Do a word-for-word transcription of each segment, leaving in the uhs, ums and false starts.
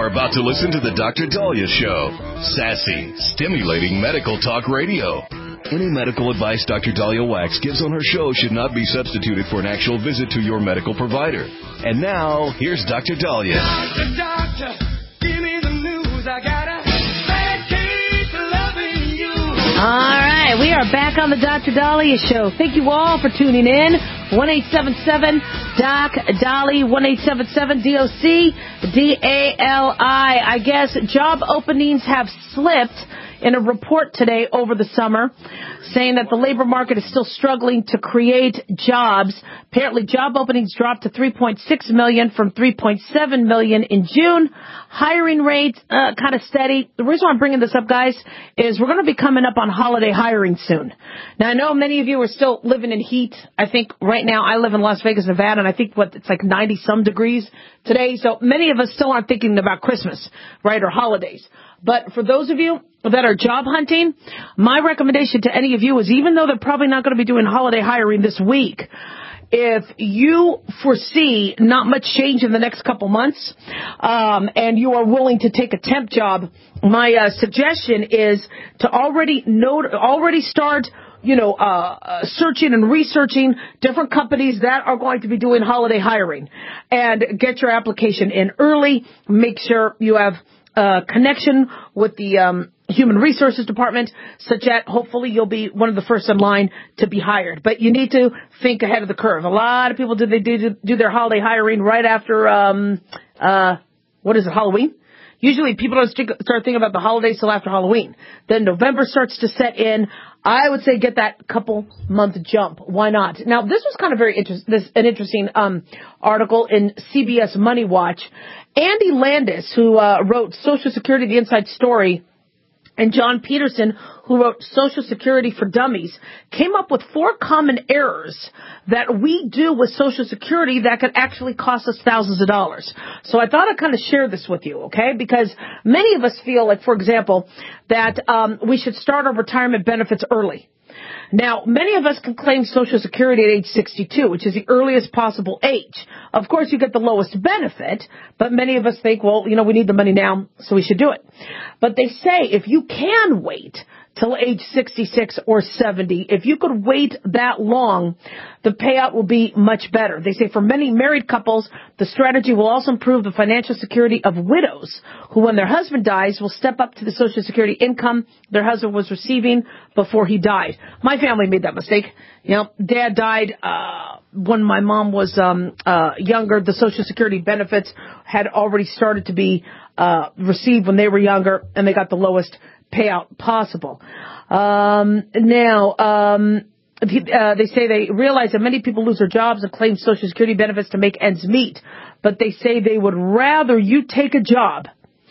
You're about to listen to the Doctor Daliah Show. Sassy, stimulating medical talk radio. Any medical advice Doctor Daliah Wax gives on her show should not be substituted for an actual visit to your medical provider. And now, here's Doctor Daliah. Doctor, doctor, give me the news. I got a bad case of loving you. All right, we are back on the Doctor Daliah Show. Thank you all for tuning in. one eight seven seven D O C D A L I, one eight seven seven D O C D A L I. I guess job openings have slipped in a report today over the summer, saying that the labor market is still struggling to create jobs. Apparently, job openings dropped to three point six million from three point seven million in June. Hiring rates uh, kind of steady. The reason I'm bringing this up, guys, is we're going to be coming up on holiday hiring soon. Now, I know many of you are still living in heat. I think right now I live in Las Vegas, Nevada, and I think what it's like ninety-some degrees today. So many of us still aren't thinking about Christmas, right, or holidays. But for those of you that are job hunting, my recommendation to any of you is, even though they're probably not going to be doing holiday hiring this week, if you foresee not much change in the next couple months, um, and you are willing to take a temp job, my uh, suggestion is to already note, already start, you know, uh, uh, searching and researching different companies that are going to be doing holiday hiring, and get your application in early. Make sure you have a connection with the um, Human Resources Department, such that hopefully you'll be one of the first in line to be hired. But you need to think ahead of the curve. A lot of people do they do, do their holiday hiring right after um, uh, what is it, Halloween? Usually people don't start thinking about the holidays till after Halloween. Then November starts to set in. I would say get that couple month jump. Why not? Now, this was kind of very interesting. This an interesting um, article in C B S Money Watch. Andy Landis, who uh, wrote Social Security: The Inside Story, and John Peterson, who wrote Social Security for Dummies, came up with four common errors that we do with Social Security that could actually cost us thousands of dollars. So I thought I'd kind of share this with you, okay? Because many of us feel like, for example, that um, we should start our retirement benefits early. Now, many of us can claim Social Security at age sixty-two, which is the earliest possible age. Of course, you get the lowest benefit, but many of us think, well, you know, we need the money now, so we should do it. But they say if you can wait till age sixty-six or seventy, if you could wait that long, the payout will be much better. They say for many married couples, the strategy will also improve the financial security of widows who, when their husband dies, will step up to the Social Security income their husband was receiving before he died. My family made that mistake. You know, Dad died uh when my mom was um uh younger. The Social Security benefits had already started to be uh received when they were younger, and they got the lowest payout possible. Um, now, um, uh, they say they realize that many people lose their jobs and claim Social Security benefits to make ends meet, but they say they would rather you take a job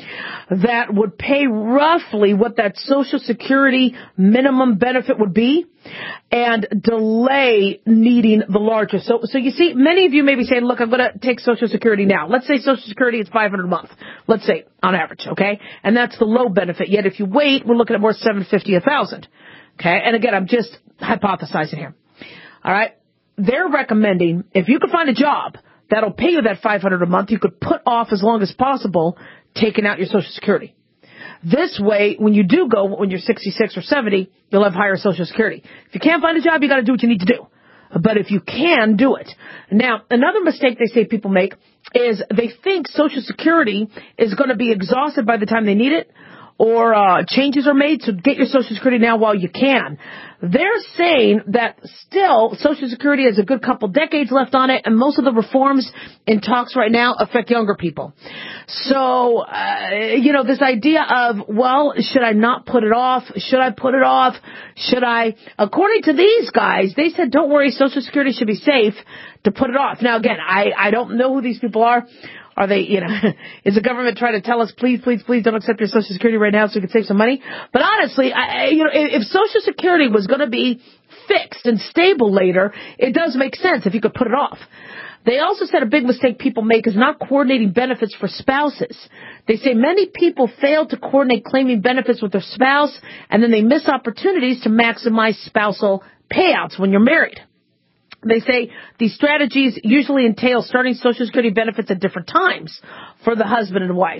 that would pay roughly what that Social Security minimum benefit would be and delay needing the larger. So, so you see, many of you may be saying, look, I'm going to take Social Security now. Let's say Social Security is five hundred dollars a month. Let's say on average, okay? And that's the low benefit. Yet if you wait, we're looking at more seven hundred fifty dollars, one thousand dollars. Okay? And again, I'm just hypothesizing here. All right? They're recommending if you could find a job that'll pay you that five hundred dollars a month, you could put off as long as possible taking out your Social Security. This way, when you do go, when you're sixty-six or seventy, you'll have higher Social Security. If you can't find a job, you got to do what you need to do. But if you can, do it. Now, another mistake they say people make is they think Social Security is going to be exhausted by the time they need it, or uh, changes are made, so get your Social Security now while you can. They're saying that still Social Security has a good couple decades left on it, and most of the reforms in talks right now affect younger people. So, uh, you know, this idea of, well, should I not put it off? Should I put it off? Should I? According to these guys, they said, don't worry, Social Security should be safe to put it off. Now, again, I, I don't know who these people are. Are they, you know, is the government trying to tell us, please, please, please don't accept your Social Security right now so we can save some money? But honestly, I, you know, if Social Security was going to be fixed and stable later, it does make sense if you could put it off. They also said a big mistake people make is not coordinating benefits for spouses. They say many people fail to coordinate claiming benefits with their spouse, and then they miss opportunities to maximize spousal payouts when you're married. They say these strategies usually entail starting Social Security benefits at different times for the husband and wife.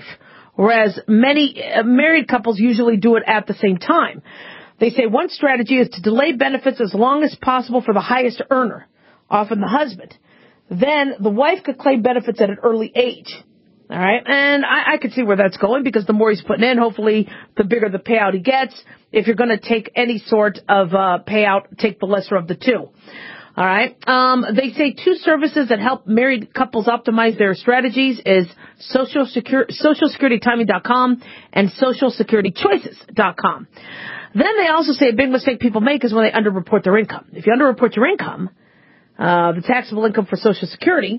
whereas many uh, married couples usually do it at the same time. They say one strategy is to delay benefits as long as possible for the highest earner, often the husband. Then the wife could claim benefits at an early age. All right, and I, I could see where that's going because the more he's putting in, hopefully the bigger the payout he gets. If you're going to take any sort of uh, payout, take the lesser of the two. All right. Um, they say two services that help married couples optimize their strategies is Social Security, Social Security Timing dot com and Social Security Choices dot com. Then they also say a big mistake people make is when they underreport their income. If you underreport your income, uh, the taxable income for Social Security,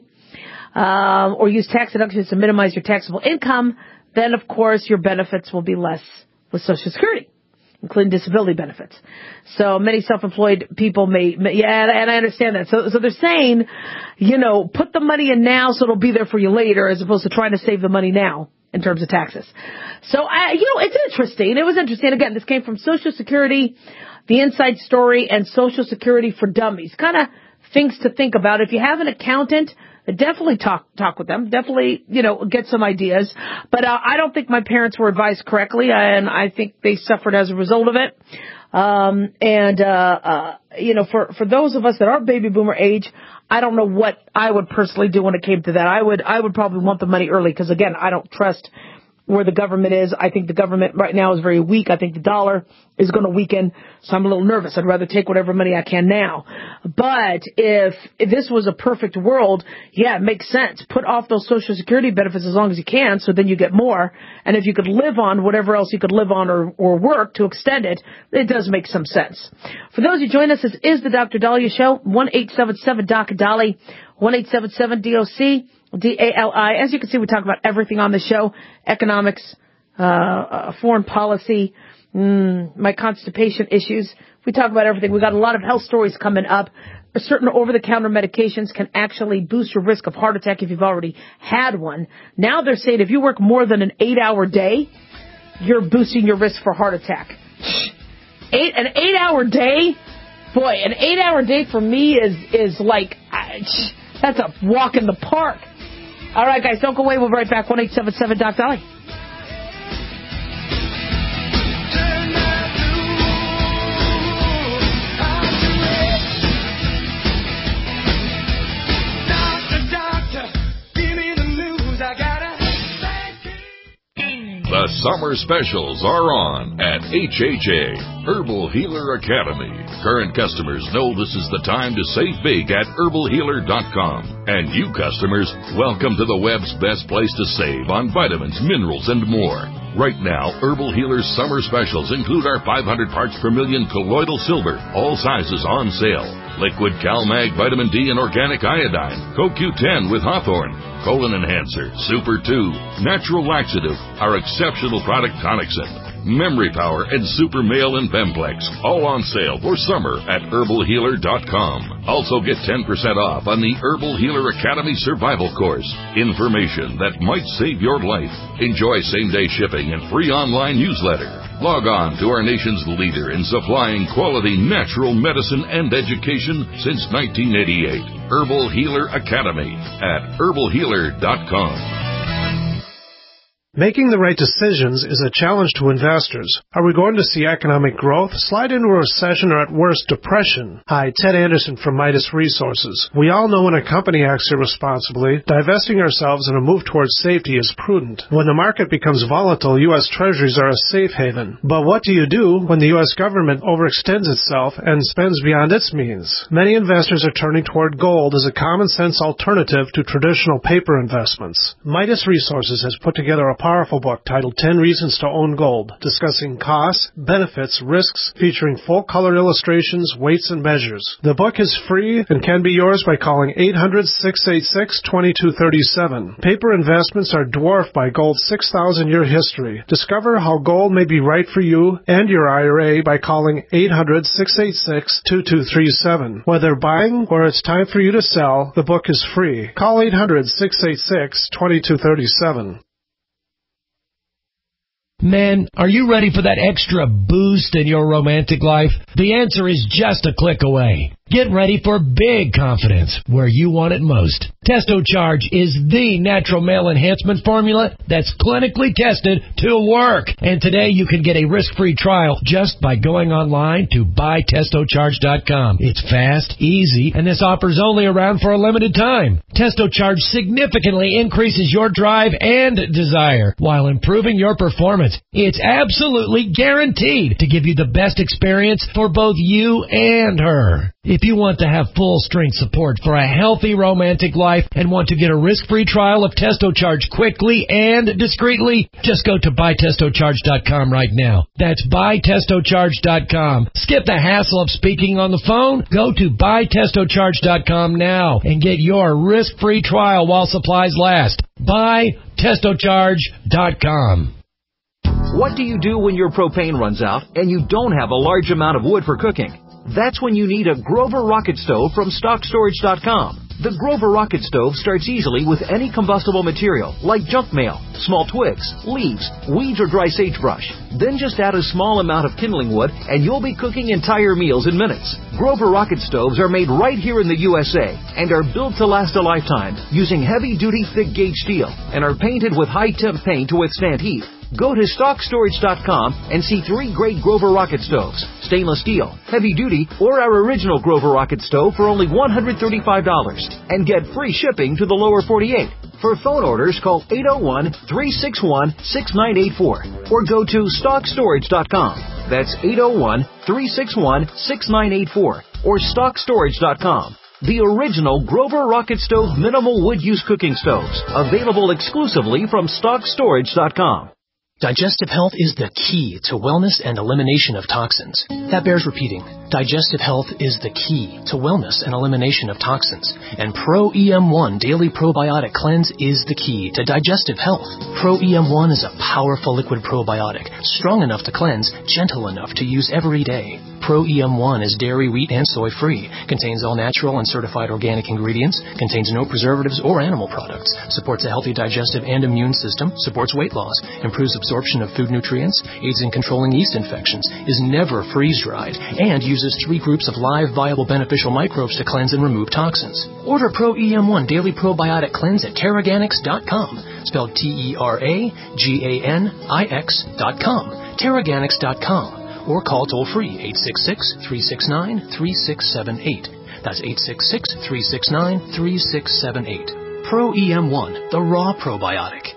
uh, or use tax deductions to minimize your taxable income, then of course your benefits will be less with Social Security, including disability benefits. So many self-employed people may, may yeah, and I understand that. So, so they're saying, you know, put the money in now so it'll be there for you later as opposed to trying to save the money now in terms of taxes. So, I, you know, it's interesting. It was interesting. Again, this came from Social Security, The Inside Story, and Social Security for Dummies. Kind of things to think about. If you have an accountant, definitely talk talk with them. Definitely, you know, get some ideas. But uh, I don't think my parents were advised correctly, and I think they suffered as a result of it. Um, and, uh, uh, you know, for, for those of us that are baby boomer age, I don't know what I would personally do when it came to that. I would, I would probably want the money early because, again, I don't trust where the government is. I think the government right now is very weak. I think the dollar is going to weaken, so I'm a little nervous. I'd rather take whatever money I can now. But if, if this was a perfect world, yeah, it makes sense. Put off those Social Security benefits as long as you can, so then you get more. And if you could live on whatever else you could live on or, or work to extend it, it does make some sense. For those who join us, this is the Doctor Daliah Show, one eight seven seven D O C Dolly, one eight seven seven D O C. D A L I. As you can see, we talk about everything on the show. Economics, uh, uh foreign policy, mm, my constipation issues. We talk about everything. We've got a lot of health stories coming up. Certain over-the-counter medications can actually boost your risk of heart attack if you've already had one. Now they're saying if you work more than an eight-hour day, you're boosting your risk for heart attack. Eight, an eight-hour day? Boy, an eight-hour day for me is, is like, uh, that's a walk in the park. All right, guys, don't go away. We'll be right back. one eight seven seven D O C Dolly. The summer specials are on at H H A, Herbal Healer Academy. Current customers know this is the time to save big at herbal healer dot com. And you customers, welcome to the web's best place to save on vitamins, minerals, and more. Right now, Herbal Healer's summer specials include our five hundred parts per million colloidal silver, all sizes on sale. Liquid CalMag Vitamin D and Organic Iodine, Co Q ten with Hawthorne, Colon Enhancer, Super two, Natural Laxative, our exceptional product Tonicsyn, Memory Power, and Super Male and Bemplex, all on sale for summer at herbal healer dot com. Also get ten percent off on the Herbal Healer Academy Survival Course. Information that might save your life. Enjoy same-day shipping and free online newsletter. Log on to our nation's leader in supplying quality natural medicine and education since nineteen eighty-eight. Herbal Healer Academy at herbal healer dot com. Making the right decisions is a challenge to investors. Are we going to see economic growth, slide into a recession, or at worst, depression? Hi, Ted Anderson from Midas Resources. We all know when a company acts irresponsibly, divesting ourselves in a move towards safety is prudent. When the market becomes volatile, U S Treasuries are a safe haven. But what do you do when the U S government overextends itself and spends beyond its means? Many investors are turning toward gold as a common-sense alternative to traditional paper investments. Midas Resources has put together a powerful book titled ten Reasons to Own Gold, discussing costs, benefits, risks, featuring full-color illustrations, weights, and measures. The book is free and can be yours by calling eight hundred, six eight six, two two three seven. Paper investments are dwarfed by gold's six thousand year history. Discover how gold may be right for you and your I R A by calling eight hundred, six eight six, two two three seven. Whether buying or it's time for you to sell, the book is free. Call eight hundred, six eight six, two two three seven. Men, are you ready for that extra boost in your romantic life? The answer is just a click away. Get ready for big confidence where you want it most. TestoCharge is the natural male enhancement formula that's clinically tested to work. And today you can get a risk-free trial just by going online to buy testo charge dot com. It's fast, easy, and this offer's only around for a limited time. TestoCharge significantly increases your drive and desire while improving your performance. It's absolutely guaranteed to give you the best experience for both you and her. If you want to have full-strength support for a healthy romantic life and want to get a risk-free trial of TestoCharge quickly and discreetly, just go to buy testo charge dot com right now. That's buy testo charge dot com. Skip the hassle of speaking on the phone. Go to buy testo charge dot com now and get your risk-free trial while supplies last. buy testo charge dot com. What do you do when your propane runs out and you don't have a large amount of wood for cooking? That's when you need a Grover Rocket Stove from stock storage dot com. The Grover Rocket Stove starts easily with any combustible material like junk mail, small twigs, leaves, weeds, or dry sagebrush. Then just add a small amount of kindling wood and you'll be cooking entire meals in minutes. Grover Rocket Stoves are made right here in the U S A and are built to last a lifetime using heavy-duty thick-gauge steel and are painted with high-temp paint to withstand heat. Go to stock storage dot com and see three great Grover Rocket Stoves, stainless steel, heavy duty, or our original Grover Rocket Stove for only one hundred thirty-five dollars and get free shipping to the lower forty-eight. For phone orders, call eight oh one, three six one, six nine eight four or go to stock storage dot com. That's eight oh one, three six one, six nine eight four or stock storage dot com. The original Grover Rocket Stove minimal wood use cooking stoves, available exclusively from stock storage dot com. Digestive health is the key to wellness and elimination of toxins. That bears repeating. Digestive health is the key to wellness and elimination of toxins. And Pro E M one Daily Probiotic Cleanse is the key to digestive health. Pro E M one is a powerful liquid probiotic, strong enough to cleanse, gentle enough to use every day. Pro E M one is dairy, wheat, and soy-free, contains all natural and certified organic ingredients, contains no preservatives or animal products, supports a healthy digestive and immune system, supports weight loss, improves absorption of food nutrients, aids in controlling yeast infections, is never freeze-dried, and uses three groups of live, viable, beneficial microbes to cleanse and remove toxins. Order Pro E M one Daily Probiotic Cleanse at Terraganix dot com, spelled T E R A G A N I X dot com, Terraganix dot com. Or call toll-free eight six six, three six nine, three six seven eight. That's eight six six, three six nine, three six seven eight. Pro E M one, the raw probiotic.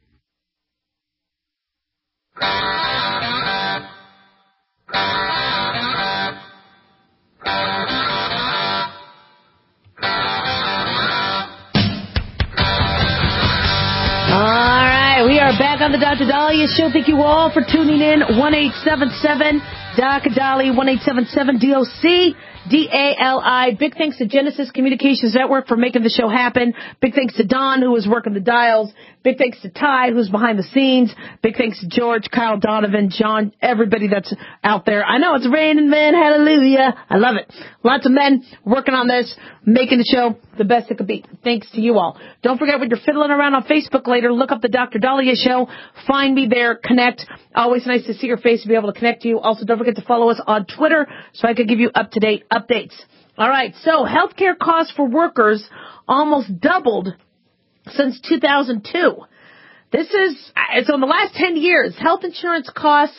We are back on the Doctor Dahlia Show. Thank you all for tuning in. one eight seven seven Doc Dali, one eight seven seven D O C D A L I. Big thanks to Genesis Communications Network for making the show happen. Big thanks to Don, who was working the dials. Big thanks to Ty, who's behind the scenes. Big thanks to George, Kyle Donovan, John, everybody that's out there. I know it's raining, man. Hallelujah. I love it. Lots of men working on this, making the show the best it could be. Thanks to you all. Don't forget, when you're fiddling around on Facebook later, look up the Doctor Dahlia Show. Find me there. Connect. Always nice to see your face and be able to connect to you. Also, don't forget to follow us on Twitter so I can give you up-to-date updates. All right. So healthcare costs for workers almost doubled since two thousand two. This is, so in the last ten years, health insurance costs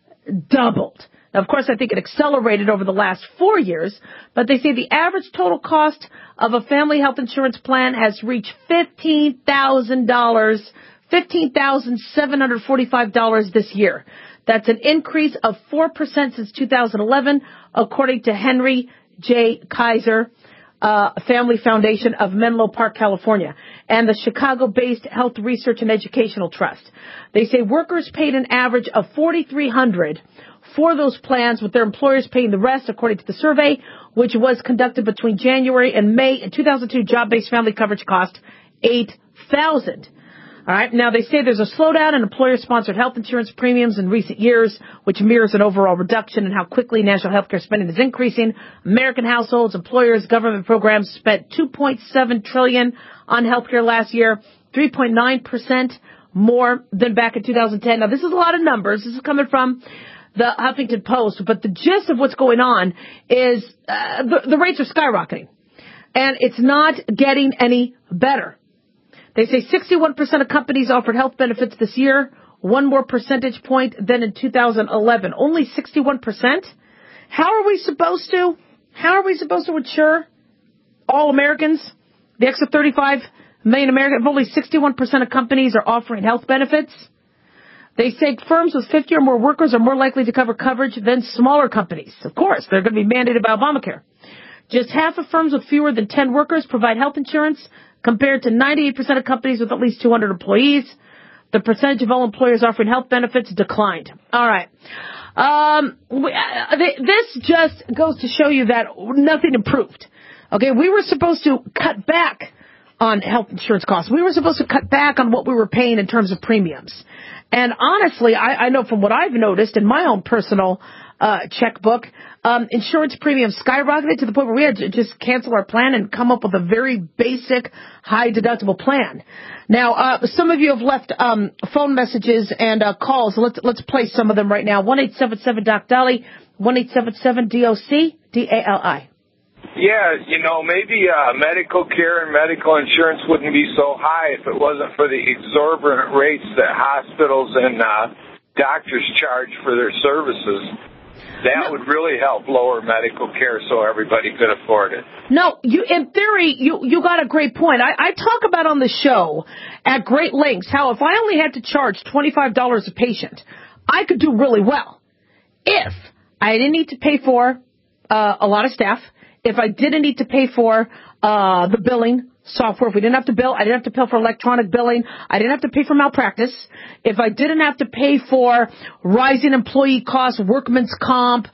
doubled. Now, of course, I think it accelerated over the last four years, but they say the average total cost of a family health insurance plan has reached fifteen thousand dollars, fifteen thousand seven hundred forty-five dollars this year. That's an increase of four percent since two thousand eleven, according to Henry J. Kaiser, Uh, Family Foundation of Menlo Park, California, and the Chicago-based Health Research and Educational Trust. They say workers paid an average of four thousand three hundred dollars for those plans, with their employers paying the rest, according to the survey, which was conducted between January and May. In two thousand two, job-based family coverage cost eight thousand dollars. All right. Now, they say there's a slowdown in employer-sponsored health insurance premiums in recent years, which mirrors an overall reduction in how quickly national health care spending is increasing. American households, employers, government programs spent two point seven trillion dollars on health care last year, three point nine percent more than back in two thousand ten. Now, this is a lot of numbers. This is coming from the Huffington Post, but the gist of what's going on is uh, the, the rates are skyrocketing, and it's not getting any better. They say sixty-one percent of companies offered health benefits this year, one more percentage point than in two thousand eleven. Only sixty-one percent? How are we supposed to? How are we supposed to insure all Americans, the extra thirty-five million Americans? Only sixty-one percent of companies are offering health benefits. They say firms with fifty or more workers are more likely to cover coverage than smaller companies. Of course, they're going to be mandated by Obamacare. Just half of firms with fewer than ten workers provide health insurance, compared to ninety-eight percent of companies with at least two hundred employees. The percentage of all employers offering health benefits declined. All right. Um, we, uh, this just goes to show you that nothing improved. Okay, we were supposed to cut back on health insurance costs. We were supposed to cut back on what we were paying in terms of premiums. And honestly, I, I know from what I've noticed in my own personal uh, checkbook, um, insurance premiums skyrocketed to the point where we had to just cancel our plan and come up with a very basic, high-deductible plan. Now, uh, some of you have left um, phone messages and uh, calls. Let's let's play some of them right now. one eight seven seven Doc Dolly, one eight seven seven D O C D A L I. Yeah, you know, maybe uh, medical care and medical insurance wouldn't be so high if it wasn't for the exorbitant rates that hospitals and uh, doctors charge for their services. That no. would really help lower medical care so everybody could afford it. No, you, in theory, you, you got a great point. I, I talk about on the show at great lengths how if I only had to charge twenty-five dollars a patient, I could do really well. If I didn't need to pay for uh, a lot of staff, if I didn't need to pay for uh the billing software, if we didn't have to bill, I didn't have to pay for electronic billing, I didn't have to pay for malpractice, if I didn't have to pay for rising employee costs, workman's comp,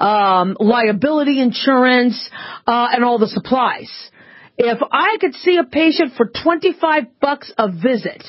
um, liability insurance, uh, and all the supplies. If I could see a patient for twenty-five bucks a visit,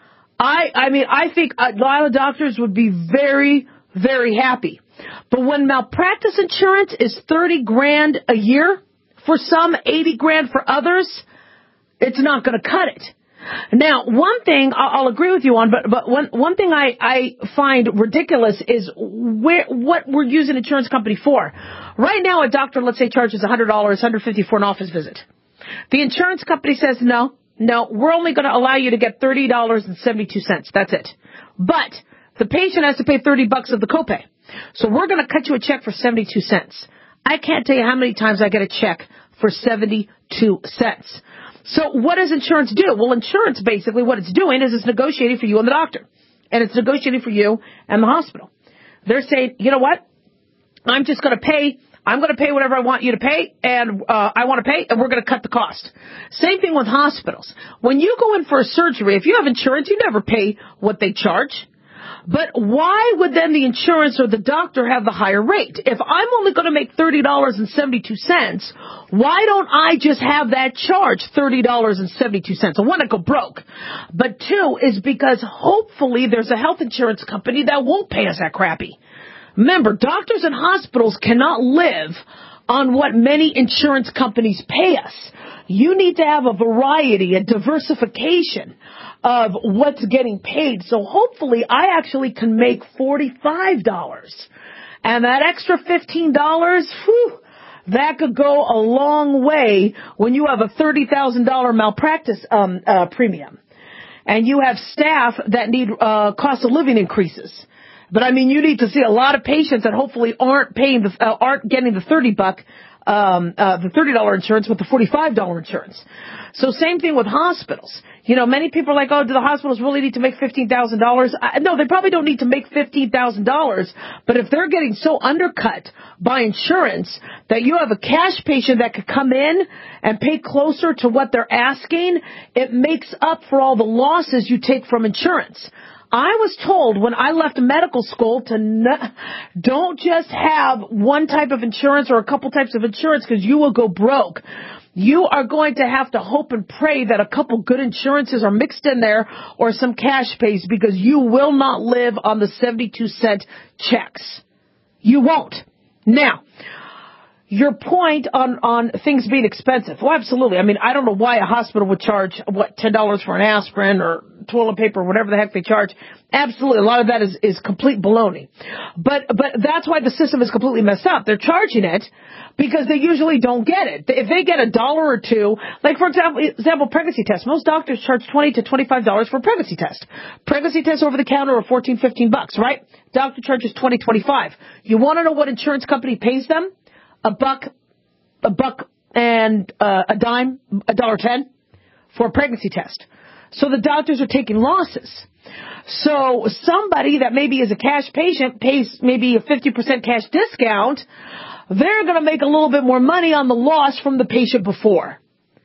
I, I mean, I think a lot of doctors would be very, very happy. But when malpractice insurance is thirty grand a year for some, eighty grand for others, it's not going to cut it. Now, one thing I'll agree with you on, but but one one thing I, I find ridiculous is where what we're using insurance company for. Right now, a doctor, let's say, charges one hundred dollars, one hundred fifty dollars for an office visit. The insurance company says, no, no, we're only going to allow you to get thirty dollars and seventy-two cents. That's it. But the patient has to pay thirty bucks of the copay. So we're going to cut you a check for seventy-two cents. I can't tell you how many times I get a check for seventy-two cents. So what does insurance do? Well, insurance, basically, what it's doing is it's negotiating for you and the doctor. And it's negotiating for you and the hospital. They're saying, you know what? I'm just going to pay. I'm going to pay whatever I want you to pay, and uh, I want to pay, and we're going to cut the cost. Same thing with hospitals. When you go in for a surgery, if you have insurance, you never pay what they charge. But why would then the insurance or the doctor have the higher rate? If I'm only going to make thirty dollars and seventy-two cents, why don't I just have that charge thirty dollars and seventy-two cents? I want to go broke. But two is because hopefully there's a health insurance company that won't pay us that crappy. Remember, doctors and hospitals cannot live on what many insurance companies pay us. You need to have a variety, a diversification of what's getting paid. So hopefully I actually can make forty-five dollars. And that extra fifteen dollars, whew, that could go a long way when you have a thirty thousand dollars malpractice um, uh, premium. And you have staff that need uh, cost of living increases. But I mean, you need to see a lot of patients that hopefully aren't paying, the, uh, aren't getting the thirty buck, um, uh, the thirty dollars insurance with the forty-five dollars insurance. So same thing with hospitals. You know, many people are like, oh, do the hospitals really need to make fifteen thousand dollars? Uh, no, they probably don't need to make fifteen thousand dollars. But if they're getting so undercut by insurance that you have a cash patient that could come in and pay closer to what they're asking, it makes up for all the losses you take from insurance. I was told when I left medical school to n- don't just have one type of insurance or a couple types of insurance because you will go broke. You are going to have to hope and pray that a couple good insurances are mixed in there or some cash pays because you will not live on the seventy-two cent checks. You won't. Now, your point on, on things being expensive. Well, absolutely. I mean, I don't know why a hospital would charge, what, ten dollars for an aspirin or toilet paper or whatever the heck they charge. Absolutely. A lot of that is, is complete baloney. But, but that's why the system is completely messed up. They're charging it because they usually don't get it. If they get a dollar or two, like for example, example pregnancy tests, most doctors charge twenty to twenty-five dollars for a pregnancy test. Pregnancy tests over the counter are fourteen, fifteen bucks, right? Doctor charges twenty, twenty-five. You want to know what insurance company pays them? A buck, a buck and uh, a dime, a dollar ten for a pregnancy test. So the doctors are taking losses. So somebody that maybe is a cash patient pays maybe a fifty percent cash discount. They're going to make a little bit more money on the loss from the patient before.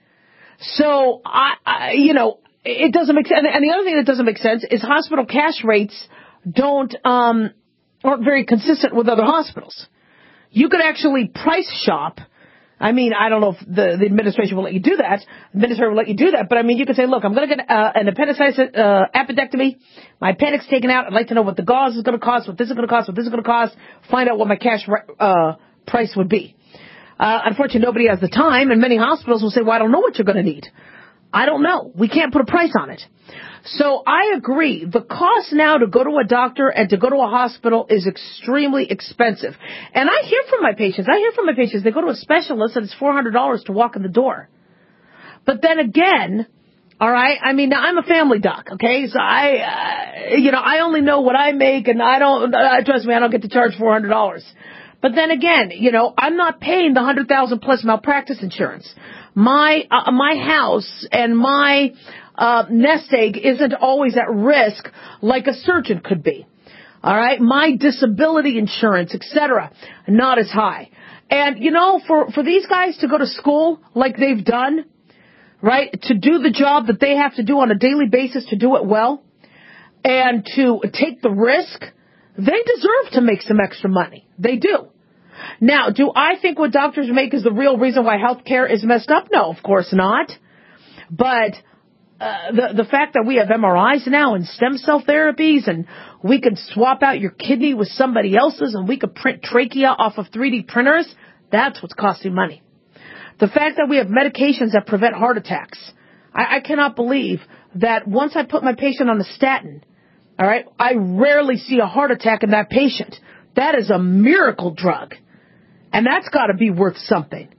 So, I, I you know, it doesn't make sense. And the other thing that doesn't make sense is hospital cash rates don't, um, aren't very consistent with other hospitals. You could actually price shop. I mean, I don't know if the, the administration will let you do that. The administrator will let you do that. But, I mean, you could say, look, I'm going to get uh, an appendicitis uh, appendectomy. My appendix taken out. I'd like to know what the gauze is going to cost, what this is going to cost, what this is going to cost. Find out what my cash uh, price would be. Uh, unfortunately, nobody has the time, and many hospitals will say, well, I don't know what you're going to need. I don't know. We can't put a price on it. So I agree. The cost now to go to a doctor and to go to a hospital is extremely expensive. And I hear from my patients. I hear from my patients. They go to a specialist and it's four hundred dollars to walk in the door. But then again, all right, I mean, I'm a family doc, okay? So I, uh, you know, I only know what I make, and I don't, uh, trust me, I don't get to charge four hundred dollars. But then again, you know, I'm not paying the one hundred thousand dollars plus malpractice insurance. My, uh, my house and my Uh, nest egg isn't always at risk like a surgeon could be. All right, my disability insurance, et cetera, not as high. And you know, for for these guys to go to school like they've done, right, to do the job that they have to do on a daily basis to do it well, and to take the risk, they deserve to make some extra money. They do. Now, do I think what doctors make is the real reason why healthcare is messed up? No, of course not. But Uh, the the fact that we have M R Is now and stem cell therapies, and we can swap out your kidney with somebody else's, and we could print trachea off of three D printers, that's what's costing money. The fact that we have medications that prevent heart attacks. I, I cannot believe that once I put my patient on a statin, all right, I rarely see a heart attack in that patient. That is a miracle drug. And that's got to be worth something.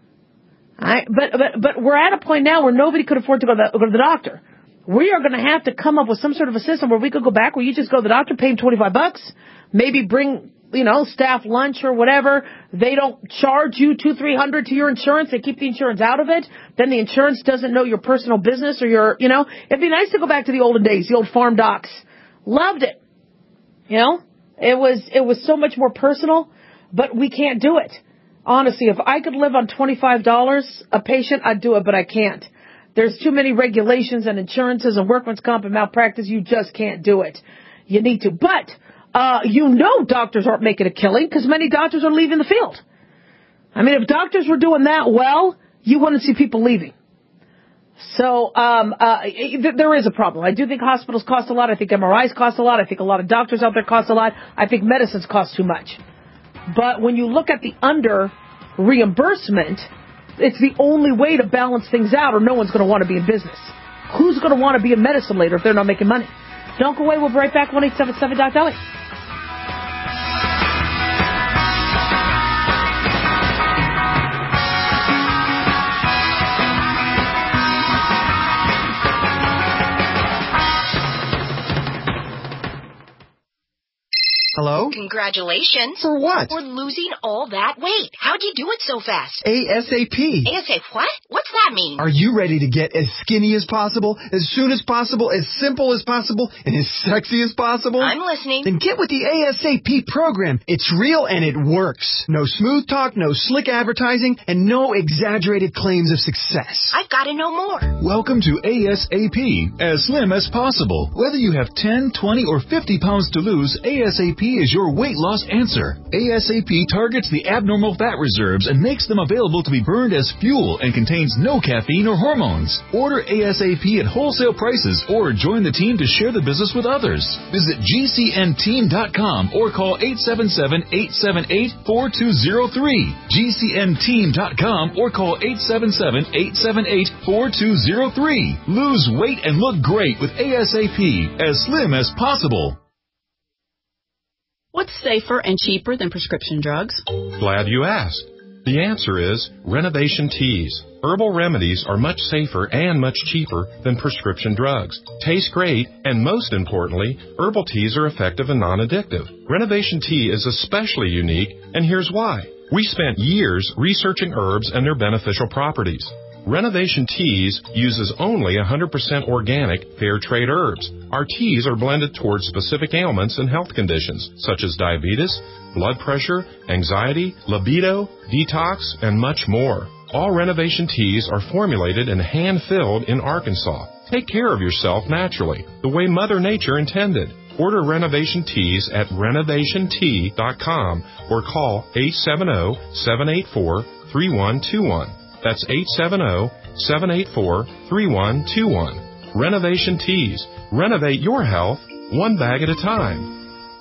All right, but, but, but we're at a point now where nobody could afford to go to the, go to the doctor. We are going to have to come up with some sort of a system where we could go back, where you just go to the doctor, pay him twenty-five bucks, maybe bring, you know, staff lunch or whatever. They don't charge you two, three hundred to your insurance. They keep the insurance out of it. Then the insurance doesn't know your personal business or your, you know, it'd be nice to go back to the olden days, the old farm docs. Loved it. You know, it was, it was so much more personal, but we can't do it. Honestly, if I could live on twenty-five dollars a patient, I'd do it, but I can't. There's too many regulations and insurances and workman's comp and malpractice. You just can't do it. You need to. But, uh, you know doctors aren't making a killing because many doctors are leaving the field. I mean, if doctors were doing that well, you wouldn't see people leaving. So, um, uh, th- there is a problem. I do think hospitals cost a lot. I think M R Is cost a lot. I think a lot of doctors out there cost a lot. I think medicines cost too much. But when you look at the under reimbursement, it's the only way to balance things out, or no one's going to want to be in business. Who's going to want to be in medicine later if they're not making money? Don't go away. We'll be right back. one eight seven seven Doc Dolly. Hello? Congratulations. For what? For losing all that weight. How'd you do it so fast? ASAP. ASAP what? What's that mean? Are you ready to get as skinny as possible, as soon as possible, as simple as possible, and as sexy as possible? I'm listening. Then get with the ASAP program. It's real and it works. No smooth talk, no slick advertising, and no exaggerated claims of success. I've got to know more. Welcome to ASAP, as slim as possible. Whether you have ten, twenty, or fifty pounds to lose, ASAP P is your weight loss answer. ASAP targets the abnormal fat reserves and makes them available to be burned as fuel and contains no caffeine or hormones. Order ASAP at wholesale prices or join the team to share the business with others. Visit G C N team dot com or call eight seven seven, eight seven eight, four two zero three. G C N team dot com or call eight seven seven, eight seven eight, four two zero three. Lose weight and look great with ASAP, as slim as possible. What's safer and cheaper than prescription drugs? Glad you asked. The answer is Renovation Teas. Herbal remedies are much safer and much cheaper than prescription drugs. Taste great, and most importantly, herbal teas are effective and non-addictive. Renovation Tea is especially unique, and here's why. We spent years researching herbs and their beneficial properties. Renovation Teas uses only one hundred percent organic, fair trade herbs. Our teas are blended towards specific ailments and health conditions, such as diabetes, blood pressure, anxiety, libido, detox, and much more. All Renovation Teas are formulated and hand-filled in Arkansas. Take care of yourself naturally, the way Mother Nature intended. Order Renovation Teas at renovation tea dot com or call eight seven zero, seven eight four, three one two one. That's eight seven zero, seven eight four, three one two one. Renovation Teas. Renovate your health one bag at a time.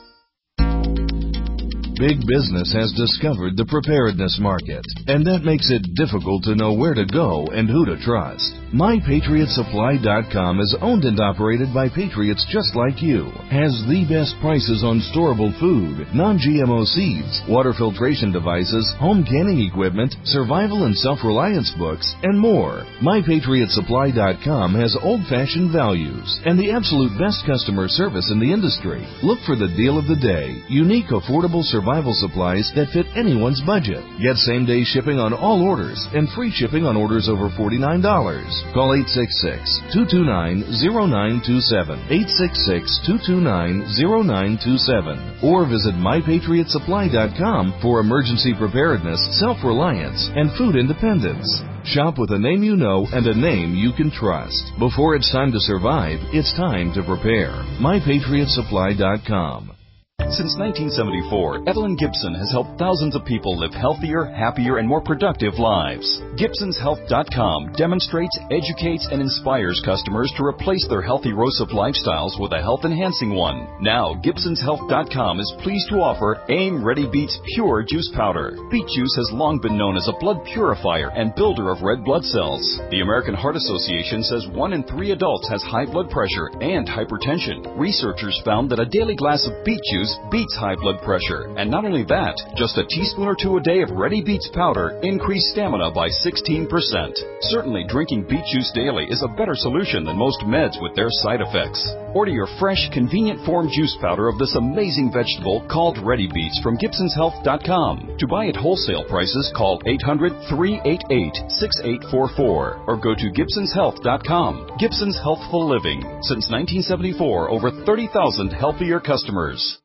Big business has discovered the preparedness market, and that makes it difficult to know where to go and who to trust. My Patriot Supply dot com is owned and operated by patriots just like you, has the best prices on storable food, non-G M O seeds, water filtration devices, home canning equipment, survival and self-reliance books, and more. My Patriot Supply dot com has old-fashioned values and the absolute best customer service in the industry. Look for the deal of the day, unique, affordable survival supplies that fit anyone's budget. Get same-day shipping on all orders and free shipping on orders over forty-nine dollars. Call eight six six, two two nine, zero nine two seven, eight six six, two two nine, zero nine two seven, or visit My Patriot Supply dot com for emergency preparedness, self-reliance, and food independence. Shop with a name you know and a name you can trust. Before it's time to survive, it's time to prepare. My Patriot Supply dot com. Since nineteen seventy-four, Evelyn Gibson has helped thousands of people live healthier, happier, and more productive lives. Gibsons Health dot com demonstrates, educates, and inspires customers to replace their healthy Rosep lifestyles with a health-enhancing one. Now, Gibsons Health dot com is pleased to offer AIM Ready Beets Pure Juice Powder. Beet juice has long been known as a blood purifier and builder of red blood cells. The American Heart Association says one in three adults has high blood pressure and hypertension. Researchers found that a daily glass of beet juice beats high blood pressure. And not only that, just a teaspoon or two a day of Ready Beets powder increased stamina by sixteen percent. Certainly, drinking beet juice daily is a better solution than most meds with their side effects. Order your fresh, convenient form juice powder of this amazing vegetable called Ready Beets from Gibsons Health dot com. To buy at wholesale prices, call eight hundred, three eight eight, six eight four four or go to Gibsons Health dot com. Gibsons Healthful Living. Since nineteen seventy-four, over thirty thousand healthier customers.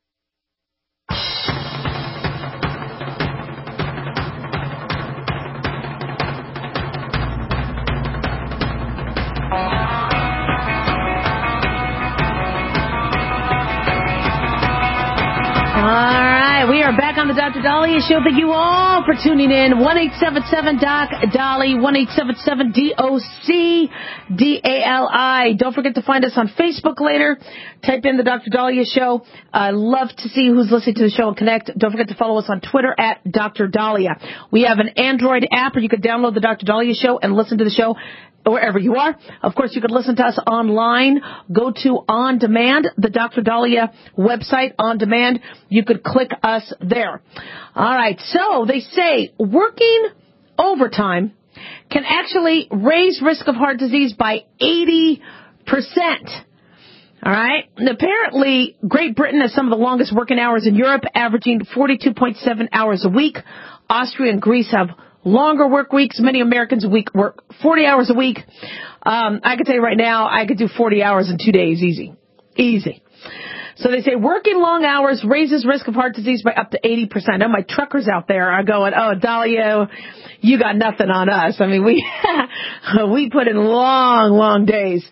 We are back on the Doctor Dahlia Show. Thank you all for tuning in. one eight seven seven D O C D A L I, one eight seven seven D O C D A L I. Don't forget to find us on Facebook later. Type in the Doctor Dahlia Show. I love to see who's listening to the show and connect. Don't forget to follow us on Twitter at Doctor Dahlia. We have an Android app where you can download the Doctor Dahlia Show and listen to the show wherever you are. Of course, you can listen to us online. Go to On Demand, the Doctor Dahlia website, On Demand. You could click us there. All right, so they say working overtime can actually raise risk of heart disease by eighty percent. All right. And apparently, Great Britain has some of the longest working hours in Europe, averaging forty-two point seven hours a week. Austria and Greece have longer work weeks. Many Americans a week work forty hours a week. Um, I can tell you right now, I could do forty hours in two days, easy. Easy. So they say working long hours raises risk of heart disease by up to eighty percent. I know my truckers out there are going, oh, Dahlia, you got nothing on us. I mean, we we put in long, long days.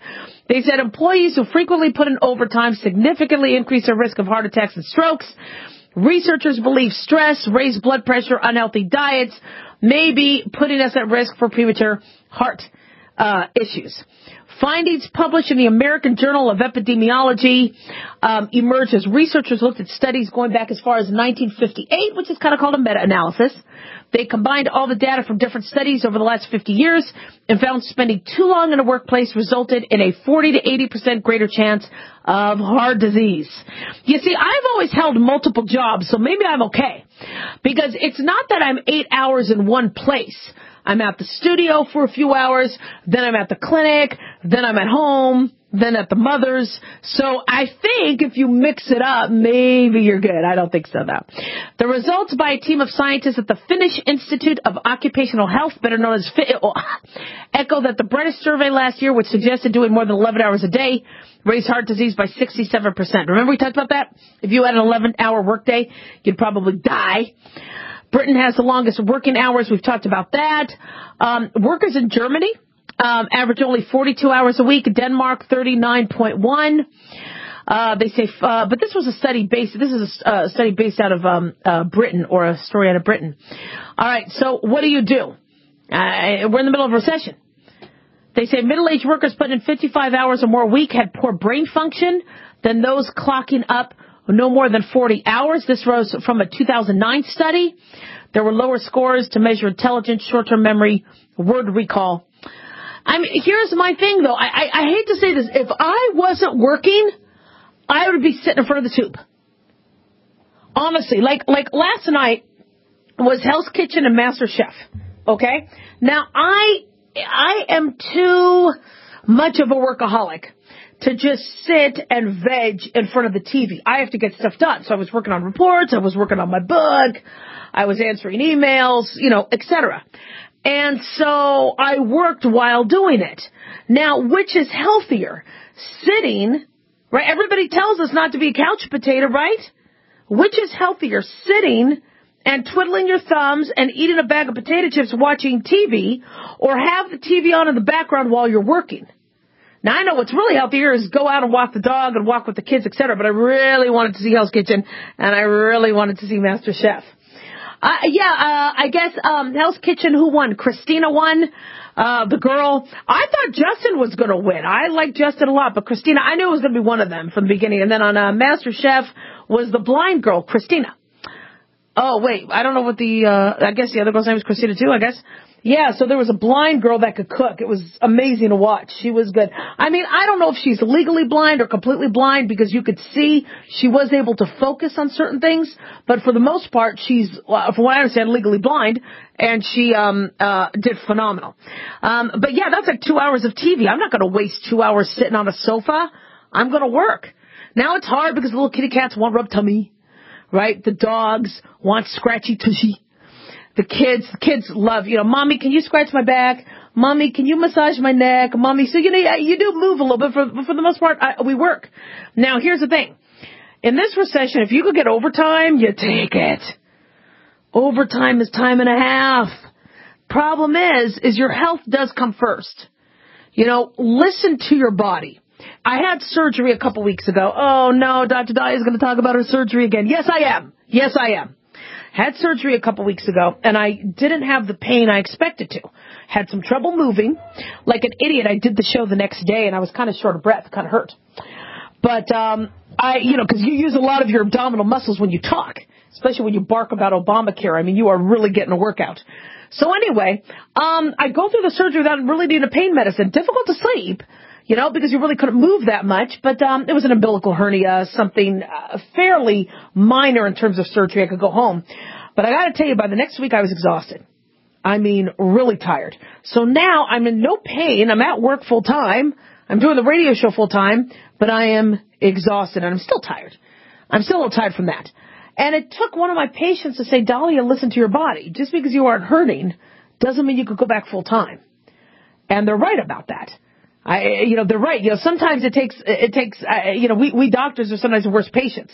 They said employees who frequently put in overtime significantly increase their risk of heart attacks and strokes. Researchers believe stress, raised blood pressure, unhealthy diets may be putting us at risk for premature heart uh, issues. Findings published in the American Journal of Epidemiology um, emerged as researchers looked at studies going back as far as nineteen fifty-eight, which is kind of called a meta-analysis. They combined all the data from different studies over the last fifty years and found spending too long in a workplace resulted in a forty to eighty percent greater chance of heart disease. You see, I've always held multiple jobs, so maybe I'm okay. Because it's not that I'm eight hours in one place. I'm at the studio for a few hours, then I'm at the clinic, then I'm at home, then at the mother's. So I think if you mix it up, maybe you're good. I don't think so, though. The results by a team of scientists at the Finnish Institute of Occupational Health, better known as F I H, echo that the British survey last year, which suggested doing more than eleven hours a day, raised heart disease by sixty-seven percent. Remember we talked about that? If you had an eleven-hour workday, you'd probably die. Britain has the longest working hours. We've talked about that. Um, workers in Germany um, average only forty-two hours a week. Denmark, thirty-nine point one. Uh, they say, uh, but this was a study based, this is a uh, study based out of um, uh, Britain, or a story out of Britain. All right, so what do you do? Uh, we're in the middle of a recession. They say middle-aged workers putting in fifty-five hours or more a week had poor brain function than those clocking up no more than forty hours. This rose from a two thousand nine study. There were lower scores to measure intelligence, short-term memory, word recall. I mean, here's my thing, though. I, I, I hate to say this. If I wasn't working, I would be sitting in front of the tube. Honestly, like like last night was Hell's Kitchen and Master Chef. Okay? Now, I I am too much of a workaholic to just sit and veg in front of the T V. I have to get stuff done. So I was working on reports, I was working on my book, I was answering emails, you know, et cetera. And so I worked while doing it. Now, which is healthier? Sitting, right? Everybody tells us not to be a couch potato, right? Which is healthier? Sitting and twiddling your thumbs and eating a bag of potato chips watching T V, or have the T V on in the background while you're working? Now, I know what's really healthier is go out and walk the dog and walk with the kids, et cetera, but I really wanted to see Hell's Kitchen, and I really wanted to see Master Chef. Uh, yeah, uh, I guess um, Hell's Kitchen, who won? Christina won, uh, the girl. I thought Justin was going to win. I like Justin a lot, but Christina, I knew it was going to be one of them from the beginning. And then on uh, Master Chef was the blind girl, Christina. Oh, wait, I don't know what the, uh, I guess the other girl's name was Christina too, I guess. Yeah, so there was a blind girl that could cook. It was amazing to watch. She was good. I mean, I don't know if she's legally blind or completely blind, because you could see she was able to focus on certain things. But for the most part, she's, uh, from what I understand, legally blind. And she um uh did phenomenal. Um But yeah, that's like two hours of T V. I'm not going to waste two hours sitting on a sofa. I'm going to work. Now it's hard because the little kitty cats want rub tummy, right? The dogs want scratchy tushy. The kids, the kids love, you know, Mommy, can you scratch my back? Mommy, can you massage my neck? Mommy, so, you know, you do move a little bit, but for, for the most part, I, we work. Now, here's the thing. In this recession, if you could get overtime, you take it. Overtime is time and a half. Problem is, is your health does come first. You know, listen to your body. I had surgery a couple weeks ago. Oh, no, Doctor Dahlia is going to talk about her surgery again. Yes, I am. Yes, I am. Had surgery a couple weeks ago, and I didn't have the pain I expected to. Had some trouble moving. Like an idiot, I did the show the next day, and I was kind of short of breath. It kind of hurt. But, um, I, you know, because you use a lot of your abdominal muscles when you talk, especially when you bark about Obamacare. I mean, you are really getting a workout. So anyway, um, I go through the surgery without really needing a pain medicine. Difficult to sleep, you know, because you really couldn't move that much. But um, it was an umbilical hernia, something uh, fairly minor in terms of surgery. I could go home. But I got to tell you, by the next week, I was exhausted. I mean, really tired. So now I'm in no pain. I'm at work full time. I'm doing the radio show full time, but I am exhausted, and I'm still tired. I'm still a little tired from that. And it took one of my patients to say, Dahlia, listen to your body. Just because you aren't hurting doesn't mean you could go back full time. And they're right about that. I, you know, they're right. You know, sometimes it takes, it takes, uh, you know, we, we doctors are sometimes the worst patients.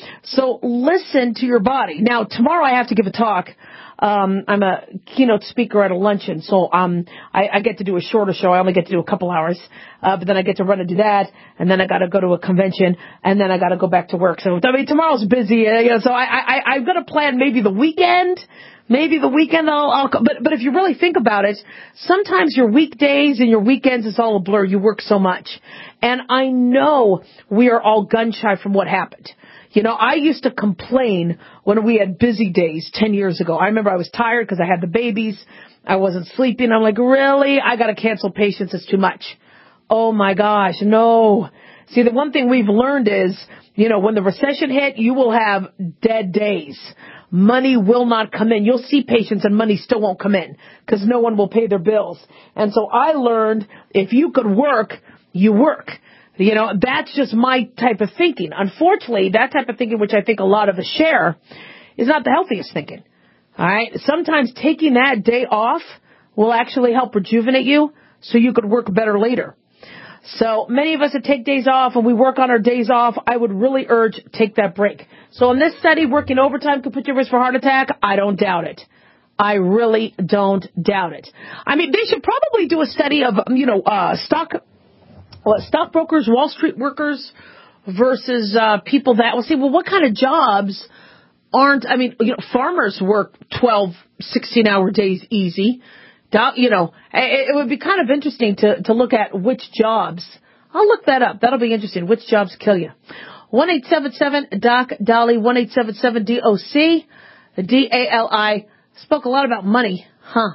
So listen to your body. Now, tomorrow I have to give a talk. Um, I'm a keynote speaker at a luncheon, so um, I, I get to do a shorter show. I only get to do a couple hours, uh, but then I get to run and do that, and then I got to go to a convention, and then I got to go back to work. So I mean, tomorrow's busy, uh, you know. So I, I, I'm going to plan maybe the weekend. Maybe the weekend I'll, I'll, but, but if you really think about it, sometimes your weekdays and your weekends is all a blur. You work so much. And I know we are all gun shy from what happened. You know, I used to complain when we had busy days ten years ago. I remember I was tired because I had the babies. I wasn't sleeping. I'm like, really? I got to cancel patients. It's too much. Oh my gosh. No. See, the one thing we've learned is, you know, when the recession hit, you will have dead days. Money will not come in. You'll see patients and money still won't come in because no one will pay their bills. And so I learned if you could work, you work. You know, that's just my type of thinking. Unfortunately, that type of thinking, which I think a lot of us share, is not the healthiest thinking. All right. Sometimes taking that day off will actually help rejuvenate you so you could work better later. So many of us that take days off and we work on our days off, I would really urge take that break. So in this study, working overtime could put you at risk for heart attack. I don't doubt it. I really don't doubt it. I mean, they should probably do a study of, you know, uh, stock, well, stockbrokers, Wall Street workers versus uh, people that will say, well, what kind of jobs aren't, I mean, you know, farmers work twelve, sixteen hour days easy. You know, it would be kind of interesting to, to look at which jobs. I'll look that up. That'll be interesting. Which jobs kill you? one eight seven seven D O C Dolly, one eight seven seven D O C, D A L I. Spoke a lot about money. Huh.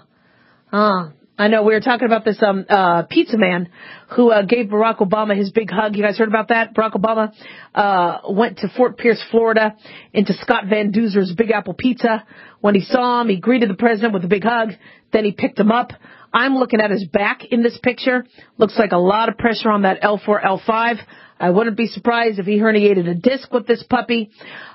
Uh, I know we were talking about this um uh pizza man who uh, gave Barack Obama his big hug. You guys heard about that? Barack Obama uh went to Fort Pierce, Florida, into Scott Van Duzer's Big Apple Pizza. When he saw him, he greeted the president with a big hug. Then he picked him up. I'm looking at his back in this picture. Looks like a lot of pressure on that L four, L five. I wouldn't be surprised if he herniated a disc with this puppy.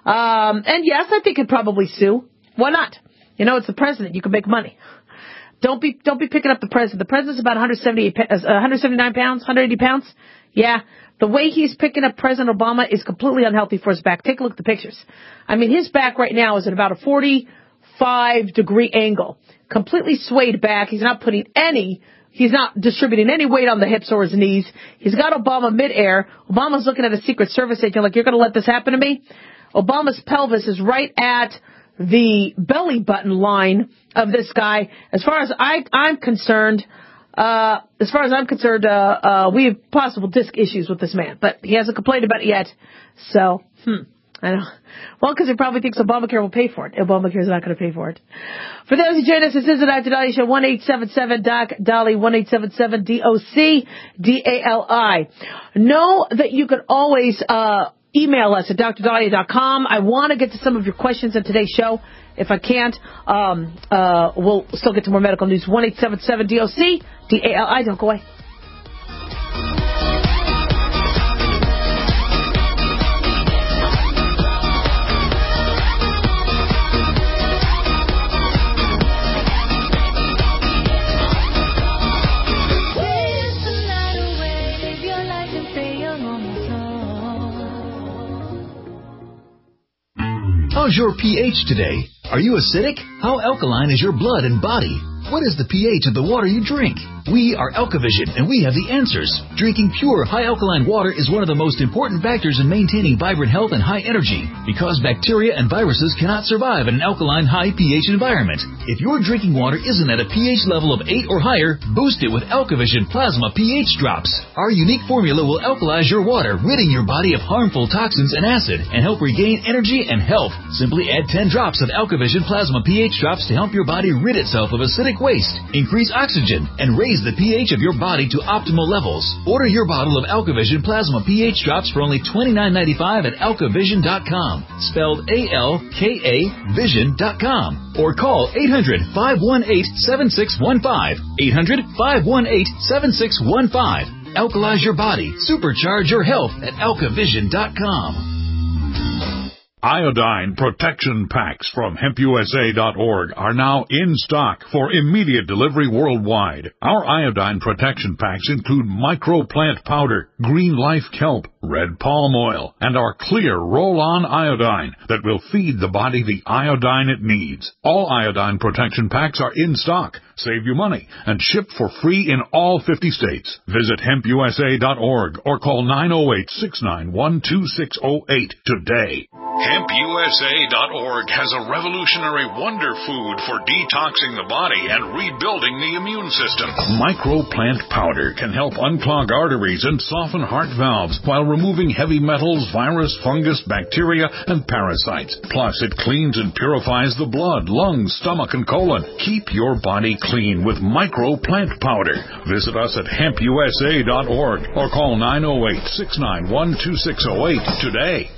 Um, and yes, I think he'd probably sue. Why not? You know, it's the president. You can make money. Don't be, don't be picking up the president. The president's about one seventy-eight, uh, one seventy-nine pounds, one eighty pounds. Yeah. The way he's picking up President Obama is completely unhealthy for his back. Take a look at the pictures. I mean, his back right now is at about a forty-five degree angle. Completely swayed back. He's not putting any, he's not distributing any weight on the hips or his knees. He's got Obama midair. Obama's looking at a Secret Service agent like, you're going to let this happen to me? Obama's pelvis is right at the belly button line of this guy. As far as I, I'm concerned, uh, as far as I'm concerned, uh, uh, we have possible disc issues with this man, but he hasn't complained about it yet. So, hmm. I know. Well, because he probably thinks Obamacare will pay for it. Obamacare is not going to pay for it. For those who join us, this is the Doctor Dolly Show, one eight seven seven D O C Dolly, one eight seven seven D O C D A L I. Know that you can always uh email us at D R Dahlia dot com. I want to get to some of your questions in today's show. If I can't, um, uh, we'll still get to more medical news. one eight seven seven D O C D A L I. Don't go away. How's your pH today? Are you acidic? How alkaline is your blood and body? What is the pH of the water you drink? We are Alkavision, and we have the answers. Drinking pure, high-alkaline water is one of the most important factors in maintaining vibrant health and high energy, because bacteria and viruses cannot survive in an alkaline, high pH environment. If your drinking water isn't at a pH level of eight or higher, boost it with Alkavision Plasma pH Drops. Our unique formula will alkalize your water, ridding your body of harmful toxins and acid, and help regain energy and health. Simply add ten drops of Alkavision Plasma pH Drops to help your body rid itself of acidic waste, increase oxygen, and raise the pH of your body to optimal levels. Order your bottle of Alkavision Plasma pH Drops for only twenty-nine ninety-five at alkavision dot com, spelled A L K A vision dot com, or call eight hundred, five one eight, seven six one five, eight hundred, five one eight, seven six one five. Alkalize your body, supercharge your health at alkavision dot com. Iodine Protection Packs from hemp u s a dot org are now in stock for immediate delivery worldwide. Our iodine protection packs include microplant powder, green life kelp, red palm oil, and our clear roll-on iodine that will feed the body the iodine it needs. All iodine protection packs are in stock, save you money, and shipped for free in all fifty states. Visit hemp u s a dot org or call nine oh eight, six nine one, two six oh eight today. hemp u s a dot org has a revolutionary wonder food for detoxing the body and rebuilding the immune system. Microplant powder can help unclog arteries and soften heart valves while removing heavy metals, virus, fungus, bacteria, and parasites. Plus, it cleans and purifies the blood, lungs, stomach, and colon. Keep your body clean with Microplant powder. Visit us at hemp u s a dot org or call nine oh eight, six nine one, two six oh eight today.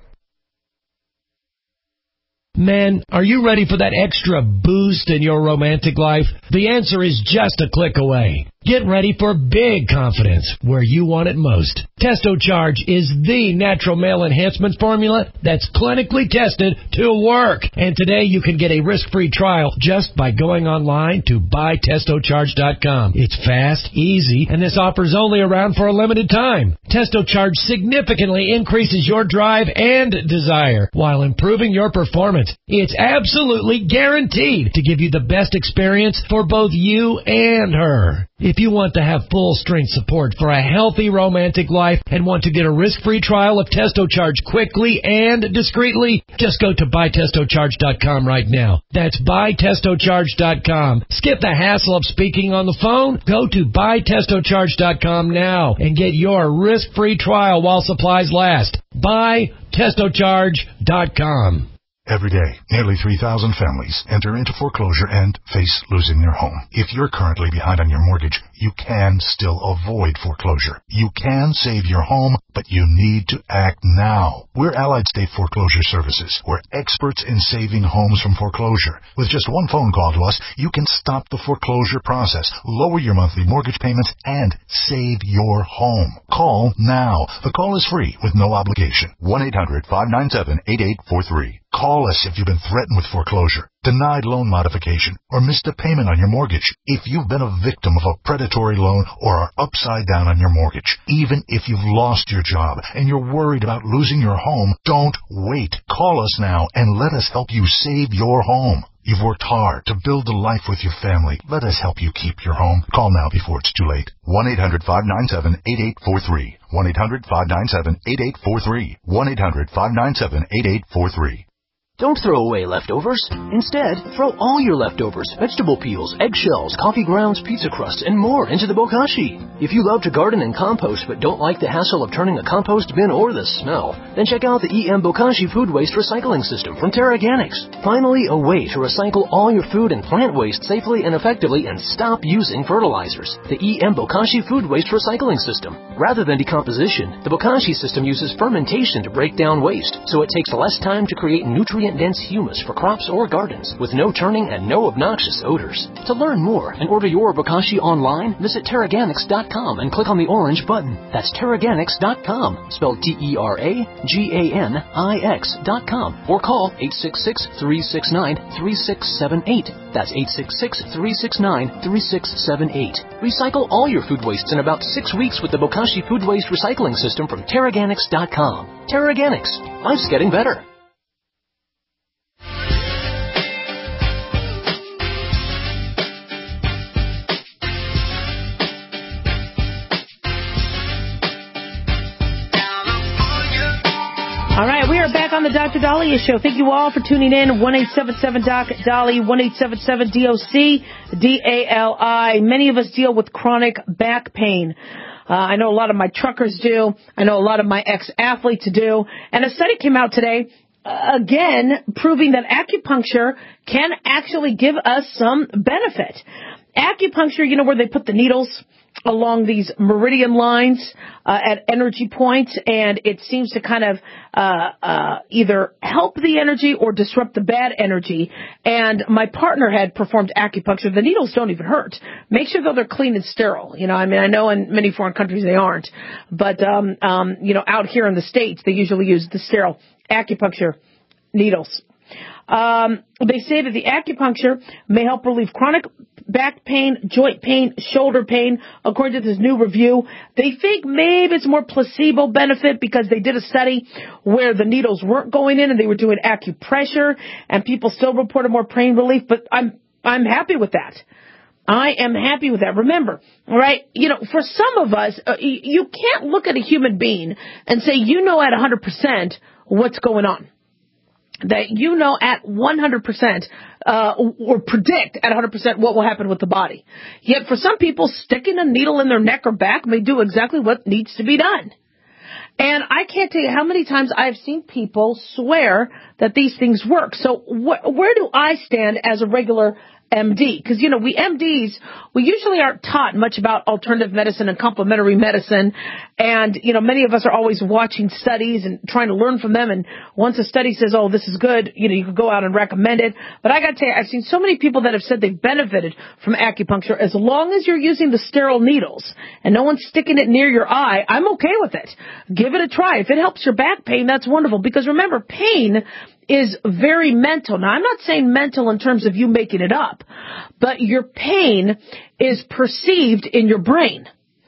Men, are you ready for that extra boost in your romantic life? The answer is just a click away. Get ready for big confidence where you want it most. TestoCharge is the natural male enhancement formula that's clinically tested to work. And today you can get a risk-free trial just by going online to buy testo charge dot com. It's fast, easy, and this offer's only around for a limited time. TestoCharge significantly increases your drive and desire while improving your performance. It's absolutely guaranteed to give you the best experience for both you and her. If you want to have full-strength support for a healthy romantic life and want to get a risk-free trial of TestoCharge quickly and discreetly, just go to buy testo charge dot com right now. That's buy testo charge dot com. Skip the hassle of speaking on the phone. Go to buy testo charge dot com now and get your risk-free trial while supplies last. buy testo charge dot com. Every day, nearly three thousand families enter into foreclosure and face losing their home. If you're currently behind on your mortgage, you can still avoid foreclosure. You can save your home, but you need to act now. We're Allied State Foreclosure Services. We're experts in saving homes from foreclosure. With just one phone call to us, you can stop the foreclosure process, lower your monthly mortgage payments, and save your home. Call now. The call is free with no obligation. one eight hundred, five nine seven, eight eight four three. Call us if you've been threatened with foreclosure, denied loan modification, or missed a payment on your mortgage. If you've been a victim of a predatory loan or are upside down on your mortgage, even if you've lost your job and you're worried about losing your home, don't wait. Call us now and let us help you save your home. You've worked hard to build a life with your family. Let us help you keep your home. Call now before it's too late. one eight hundred, five nine seven, eight eight four three. one eight hundred, five nine seven, eight eight four three. one eight hundred, five nine seven, eight eight four three. Don't throw away leftovers. Instead, throw all your leftovers, vegetable peels, eggshells, coffee grounds, pizza crusts, and more into the bokashi. If you love to garden and compost but don't like the hassle of turning a compost bin or the smell, then check out the E M Bokashi Food Waste Recycling System from TerraGanix. Finally, a way to recycle all your food and plant waste safely and effectively and stop using fertilizers. The E M Bokashi Food Waste Recycling System. Rather than decomposition, the Bokashi system uses fermentation to break down waste, so it takes less time to create nutrient-dense humus for crops or gardens, with no turning and no obnoxious odors. To learn more and order your Bokashi online, visit Terraganix dot com and click on the orange button. That's Terraganix dot com, spelled T E R A G A N I X dot com, or call eight six six, three six nine, three six seven eight. That's eight six six, three six nine, three six seven eight. Recycle all your food wastes in about six weeks with the Bokashi Food Waste Recycling System from Terraganix dot com. Terraganix. Life's getting better. All right, we are back on the Doctor Dahlia Show. Thank you all for tuning in. one eight seven seven doc Dolly, one eight seven seven D O C D A L I. Many of us deal with chronic back pain. Uh, I know a lot of my truckers do. I know a lot of my ex-athletes do. And a study came out today, uh, again, proving that acupuncture can actually give us some benefit. Acupuncture, you know, where they put the needles along these meridian lines uh, at energy points, and it seems to kind of uh, uh, either help the energy or disrupt the bad energy. And my partner had performed acupuncture. The needles don't even hurt. Make sure that they're clean and sterile. You know, I mean, I know in many foreign countries they aren't, but um, um, you know, out here in the States they usually use the sterile acupuncture needles. Um, they say that the acupuncture may help relieve chronic back pain, joint pain, shoulder pain. According to this new review, they think maybe it's more placebo benefit because they did a study where the needles weren't going in and they were doing acupressure, and people still reported more pain relief. But I'm I'm happy with that. I am happy with that. Remember, all right, you know, for some of us, uh, you can't look at a human being and say you know at one hundred percent what's going on. That you know at one hundred percent uh, or predict at one hundred percent what will happen with the body. Yet for some people, sticking a needle in their neck or back may do exactly what needs to be done. And I can't tell you how many times I've seen people swear that these things work. So wh- where do I stand as a regular M D? Because, you know, we M Ds, we usually aren't taught much about alternative medicine and complementary medicine. And, you know, many of us are always watching studies and trying to learn from them. And once a study says, oh, this is good, you know, you can go out and recommend it. But I got to tell you, I've seen so many people that have said they've benefited from acupuncture. As long as you're using the sterile needles and no one's sticking it near your eye, I'm okay with it. Give it a try. If it helps your back pain, that's wonderful. Because remember, pain is very mental. Now, I'm not saying mental in terms of you making it up, but your pain is perceived in your brain.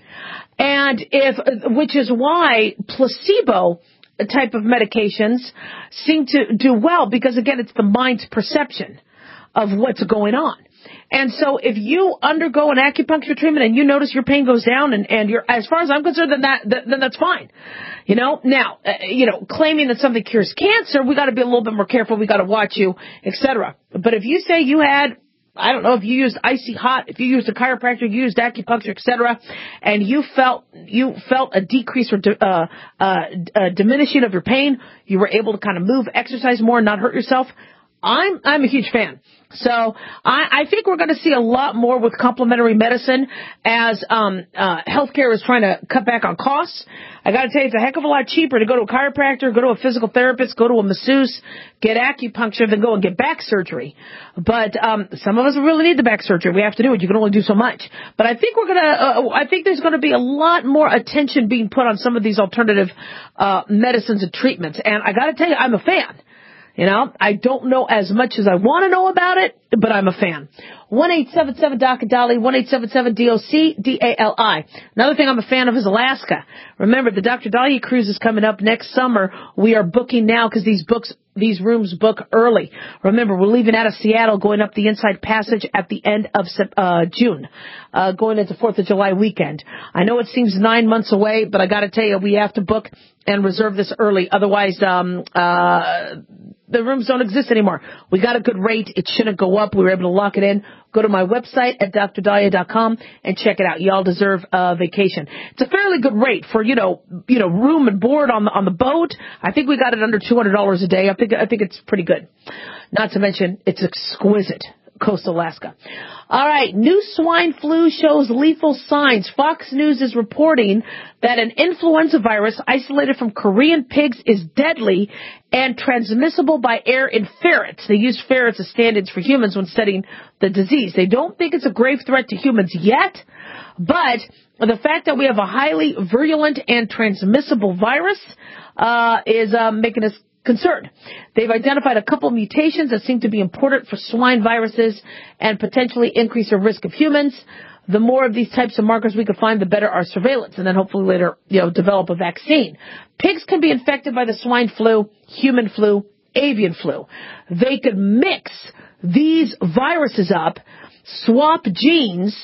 And if, which is why placebo type of medications seem to do well, because again, it's the mind's perception of what's going on. And so if you undergo an acupuncture treatment and you notice your pain goes down and, and you're, as far as I'm concerned, then that, then that's fine. You know, now, uh, you know, claiming that something cures cancer, we got to be a little bit more careful. We got to watch you, et cetera. But if you say you had, I don't know, if you used icy hot, if you used a chiropractor, you used acupuncture, et cetera, and you felt, you felt a decrease or, di- uh, uh, uh, diminishing of your pain, you were able to kind of move, exercise more, and not hurt yourself, I'm, I'm a huge fan. So I, I think we're going to see a lot more with complementary medicine as um, uh, healthcare is trying to cut back on costs. I got to tell you, it's a heck of a lot cheaper to go to a chiropractor, go to a physical therapist, go to a masseuse, get acupuncture, than go and get back surgery. But um, some of us really need the back surgery. We have to do it. You can only do so much. But I think we're going to. Uh, I think there's going to be a lot more attention being put on some of these alternative uh, medicines and treatments. And I got to tell you, I'm a fan. You know, I don't know as much as I want to know about it, but I'm a fan. one eight seven seven D O C Dali, one eight seven seven D O C D A L I. Another thing I'm a fan of is Alaska. Remember, the Doctor Dahlia cruise is coming up next summer. We are booking now because these books, these rooms book early. Remember, we're leaving out of Seattle, going up the Inside Passage at the end of uh, June, uh, going into fourth of July weekend. I know it seems nine months away, but I got to tell you, we have to book and reserve this early. Otherwise, um, uh, the rooms don't exist anymore. We got a good rate. It shouldn't go up. We were able to lock it in. Go to my website at D R dahlia dot com and check it out. Y'all deserve a vacation. It's a fairly good rate for, you know, you know, room and board on the, on the boat. I think we got it under two hundred dollars a day. I think, I think it's pretty good. Not to mention, it's exquisite. Coastal Alaska. All right, new swine flu shows lethal signs. Fox News is reporting that an influenza virus isolated from Korean pigs is deadly and transmissible by air in ferrets. They use ferrets as stand-ins for humans when studying the disease. They don't think it's a grave threat to humans yet, but the fact that we have a highly virulent and transmissible virus uh, is uh, making us concerned. They've identified a couple of mutations that seem to be important for swine viruses and potentially increase the risk of humans. The more of these types of markers we can find, the better our surveillance, and then hopefully later, you know, develop a vaccine. Pigs can be infected by the swine flu, human flu, avian flu. They could mix these viruses up, swap genes,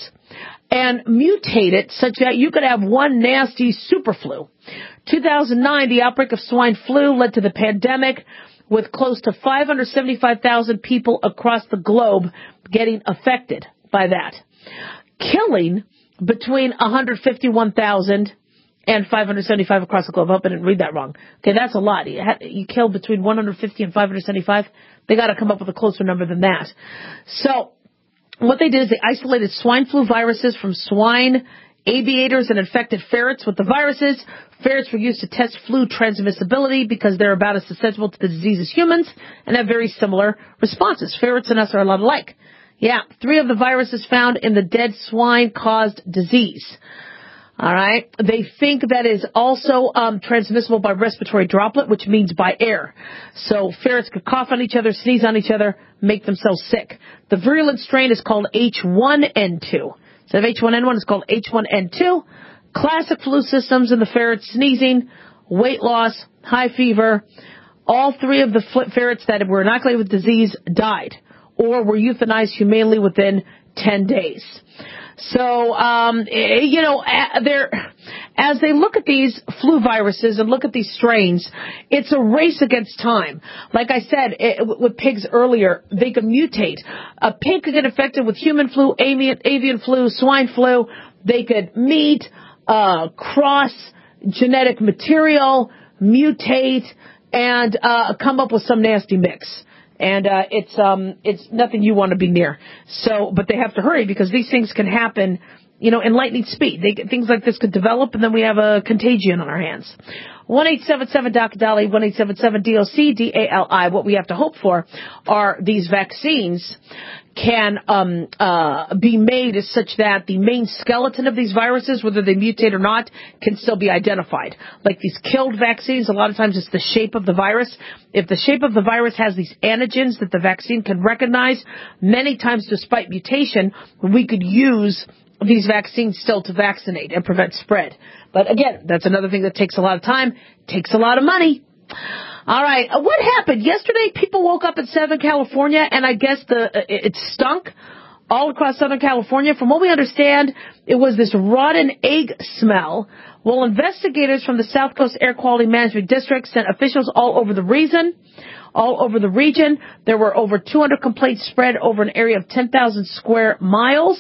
and mutate it such that you could have one nasty super flu. two thousand nine, the outbreak of swine flu led to the pandemic, with close to five hundred seventy-five thousand people across the globe getting affected by that, killing between one hundred fifty-one thousand and five hundred seventy-five across the globe. I hope I didn't read that wrong. Okay, that's a lot. You, ha- you kill between one hundred fifty and five hundred seventy-five. They got to come up with a closer number than that. So what they did is they isolated swine flu viruses from swine aviators and infected ferrets with the viruses. Ferrets were used to test flu transmissibility because they're about as susceptible to the disease as humans and have very similar responses. Ferrets and us are a lot alike. Yeah, three of the viruses found in the dead swine caused disease. All right. They think that is also um, transmissible by respiratory droplet, which means by air. So ferrets could cough on each other, sneeze on each other, make themselves sick. The virulent strain is called H one N two. Instead of H one N one, it's called H one N two. Classic flu systems in the ferrets: sneezing, weight loss, high fever. All three of the ferrets that were inoculated with disease died or were euthanized humanely within ten days. So, um, you know, they're, as they look at these flu viruses and look at these strains, it's a race against time. Like I said it, with pigs earlier, they could mutate. A pig could get infected with human flu, avian, avian flu, swine flu. They could meet, uh, cross genetic material, mutate, and uh, come up with some nasty mix. And uh, it's um it's nothing you want to be near. So, but they have to hurry because these things can happen, you know, in lightning speed. They, things like this could develop, and then we have a contagion on our hands. one eight seven seven D O C Dolly, one eight seven seven D O C D A L I. What we have to hope for are these vaccines can um uh be made as such that the main skeleton of these viruses, whether they mutate or not, can still be identified. Like these killed vaccines, a lot of times it's the shape of the virus. If the shape of the virus has these antigens that the vaccine can recognize, many times despite mutation, we could use these vaccines still to vaccinate and prevent spread. But again, that's another thing that takes a lot of time, takes a lot of money. All right, uh, what happened? Yesterday, people woke up in Southern California, and I guess the uh, it stunk all across Southern California. From what we understand, it was this rotten egg smell. Well, investigators from the South Coast Air Quality Management District sent officials all over the region. All over the region, there were over two hundred complaints spread over an area of ten thousand square miles.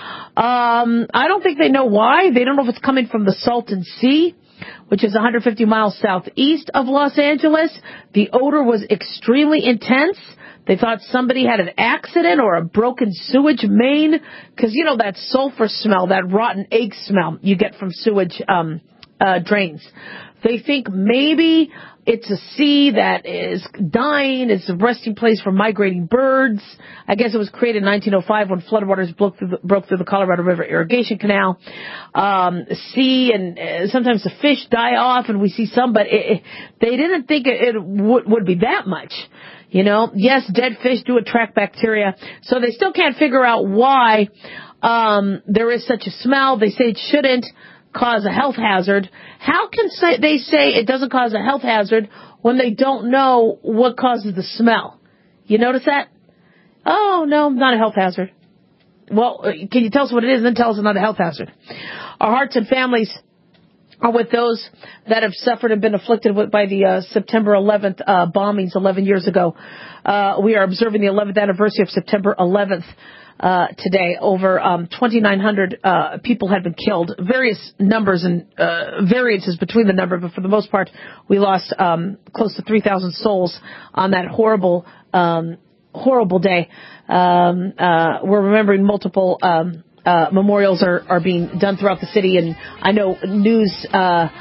Um, I don't think they know why. They don't know if it's coming from the Salton Sea, which is one hundred fifty miles southeast of Los Angeles. The odor was extremely intense. They thought somebody had an accident or a broken sewage main, because, you know, that sulfur smell, that rotten egg smell you get from sewage um, uh, drains. They think maybe it's a sea that is dying. It's a resting place for migrating birds. I guess it was created in nineteen oh five when floodwaters broke through the, broke through the Colorado River irrigation canal. Um, sea and uh, sometimes the fish die off, and we see some, but it, it, they didn't think it, it would, would be that much. You know, yes, dead fish do attract bacteria, so they still can't figure out why um, there is such a smell. They say it shouldn't cause a health hazard. How can say, they say it doesn't cause a health hazard when they don't know what causes the smell? You notice that? Oh, no, not a health hazard. Well, can you tell us what it is and then tell us it's not a health hazard? Our hearts and families are with those that have suffered and been afflicted with by the uh, September eleventh uh, bombings eleven years ago. Uh, we are observing the eleventh anniversary of September eleventh. Uh, today, over um, twenty-nine hundred uh, people had been killed. Various numbers and uh, variances between the number, but for the most part, we lost um, close to three thousand souls on that horrible, um, horrible day. Um, uh, we're remembering multiple um, uh, memorials are, are being done throughout the city, and I know news, uh,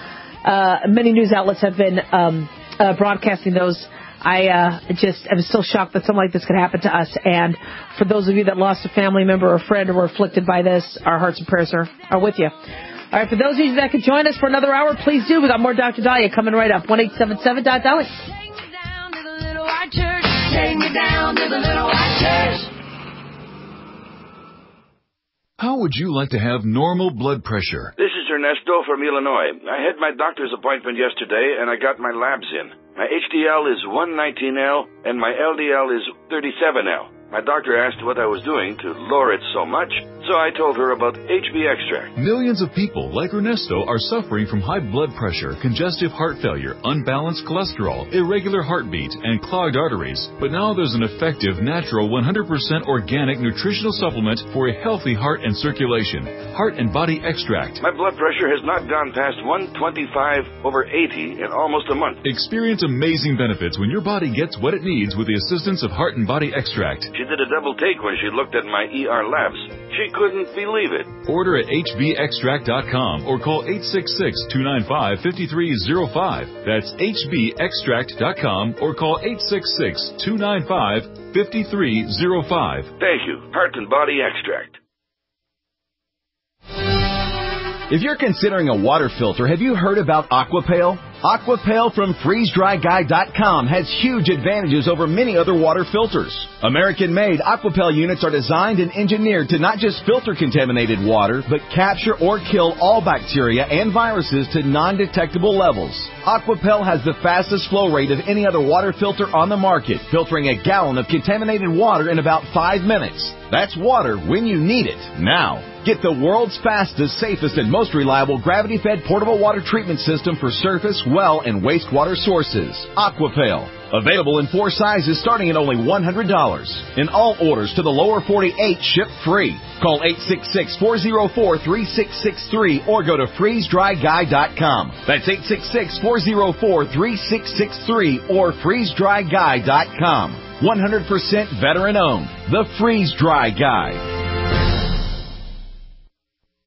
uh, many news outlets have been um, uh, broadcasting those. I uh, just am still shocked that something like this could happen to us. And for those of you that lost a family member or friend or were afflicted by this, our hearts and prayers are, are with you. All right, for those of you that could join us for another hour, please do. We got more Doctor Dahlia coming right up. one eight seven seven dot Dolly. Take me down to the little white church. Take me down to the little white church. How would you like to have normal blood pressure? This is Ernesto from Illinois. I had my doctor's appointment yesterday, and I got my labs in. My H D L is one nineteen L, and my L D L is thirty-seven L. My doctor asked what I was doing to lower it so much, so I told her about H B Extract. Millions of people like Ernesto are suffering from high blood pressure, congestive heart failure, unbalanced cholesterol, irregular heartbeat, and clogged arteries. But now there's an effective, natural, one hundred percent organic nutritional supplement for a healthy heart and circulation. Heart and Body Extract. My blood pressure has not gone past one twenty-five over eighty in almost a month. Experience amazing benefits when your body gets what it needs with the assistance of Heart and Body Extract. She did a double take when she looked at my E R labs. She couldn't believe it. Order at H B extract dot com or call eight six six, two nine five, five three zero five. That's H B extract dot com or call eight six six, two nine five, five three zero five. Thank you. Heart and Body Extract. If you're considering a water filter, have you heard about Aquapale? Aquapale from freeze dry guy dot com has huge advantages over many other water filters. American-made Aquapale units are designed and engineered to not just filter contaminated water, but capture or kill all bacteria and viruses to non-detectable levels. Aquapale has the fastest flow rate of any other water filter on the market, filtering a gallon of contaminated water in about five minutes. That's water when you need it, now. Get the world's fastest, safest, and most reliable gravity-fed portable water treatment system for surface, well, and wastewater sources. Aquapale. Available in four sizes starting at only one hundred dollars. And all orders to the lower forty-eight ship free. Call eight six six, four oh four, three six six three or go to freeze dry guy dot com. That's eight six six, four oh four, three six six three or freeze dry guy dot com. one hundred percent veteran owned. The Freeze Dry Guy.